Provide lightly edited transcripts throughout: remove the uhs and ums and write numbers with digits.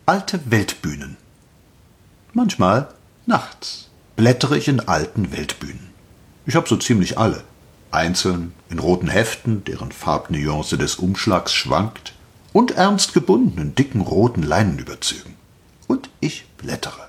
Alte Weltbühnen. Manchmal, nachts, blättere ich in alten Weltbühnen. Ich habe so ziemlich alle. Einzeln, in roten Heften, deren Farbnuance des Umschlags schwankt, und ernst gebunden in dicken roten Leinenüberzügen. Und ich blättere.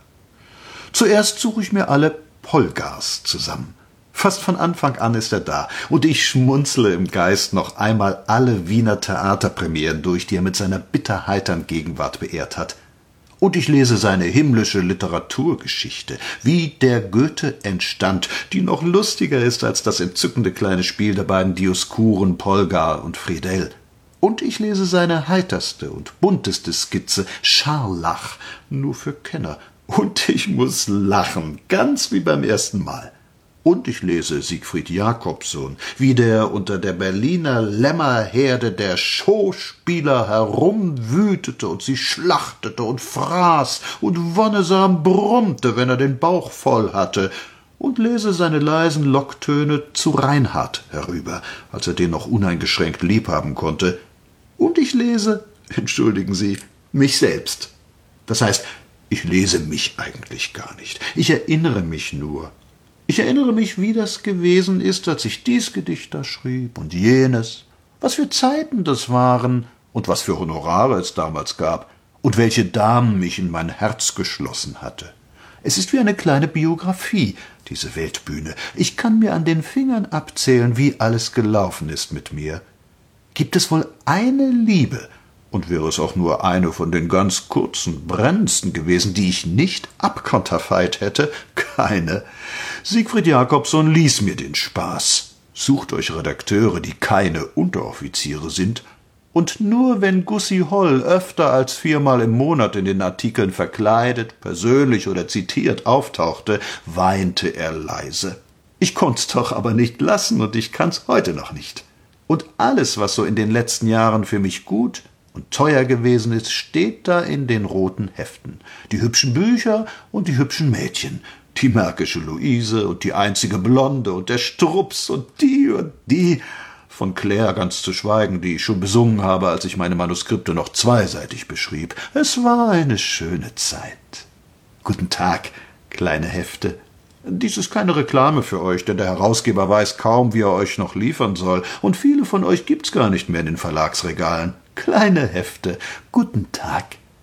Zuerst suche ich mir alle Polgars zusammen. Fast von Anfang an ist er da, und ich schmunzle im Geist noch einmal alle Wiener Theaterpremieren durch, die er mit seiner bitterheitern Gegenwart beehrt hat. Und ich lese seine himmlische Literaturgeschichte, wie der Goethe entstand, die noch lustiger ist als das entzückende kleine Spiel der beiden Dioskuren Polgar und Friedel. Und ich lese seine heiterste und bunteste Skizze, Scharlach, nur für Kenner. Und ich muss lachen, ganz wie beim ersten Mal. Und ich lese Siegfried Jacobsohn, wie der unter der Berliner Lämmerherde der Schauspieler herumwütete und sie schlachtete und fraß und wonnesam brummte, wenn er den Bauch voll hatte, und lese seine leisen Locktöne zu Reinhard herüber, als er den noch uneingeschränkt liebhaben konnte. Und ich lese, entschuldigen Sie, mich selbst. Das heißt, ich lese mich eigentlich gar nicht. Ich erinnere mich nur. Ich erinnere mich, wie das gewesen ist, als ich dies Gedicht da schrieb und jenes, was für Zeiten das waren und was für Honorare es damals gab und welche Damen mich in mein Herz geschlossen hatte. Es ist wie eine kleine Biografie, diese Weltbühne. Ich kann mir an den Fingern abzählen, wie alles gelaufen ist mit mir. Gibt es wohl eine Liebe, und wäre es auch nur eine von den ganz kurzen, brennendsten gewesen, die ich nicht abkonterfeit hätte? Keine. Siegfried Jacobsohn ließ mir den Spaß. Sucht euch Redakteure, die keine Unteroffiziere sind. Und nur wenn Gussi Holl öfter als 4-mal im Monat in den Artikeln verkleidet, persönlich oder zitiert auftauchte, weinte er leise. Ich konnt's doch aber nicht lassen, und ich kann's heute noch nicht. Und alles, was so in den letzten Jahren für mich gut und teuer gewesen ist, steht da in den roten Heften. Die hübschen Bücher und die hübschen Mädchen, die märkische Luise und die einzige Blonde und der Strups und die, von Claire ganz zu schweigen, die ich schon besungen habe, als ich meine Manuskripte noch zweiseitig beschrieb. Es war eine schöne Zeit. Guten Tag, kleine Hefte. Dies ist keine Reklame für euch, denn der Herausgeber weiß kaum, wie er euch noch liefern soll, und viele von euch gibt's gar nicht mehr in den Verlagsregalen. Kleine Hefte, guten Tag.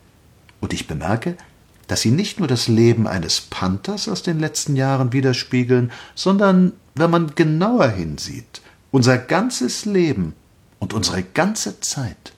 Und ich bemerke, dass sie nicht nur das Leben eines Panthers aus den letzten Jahren widerspiegeln, sondern, wenn man genauer hinsieht, unser ganzes Leben und unsere ganze Zeit.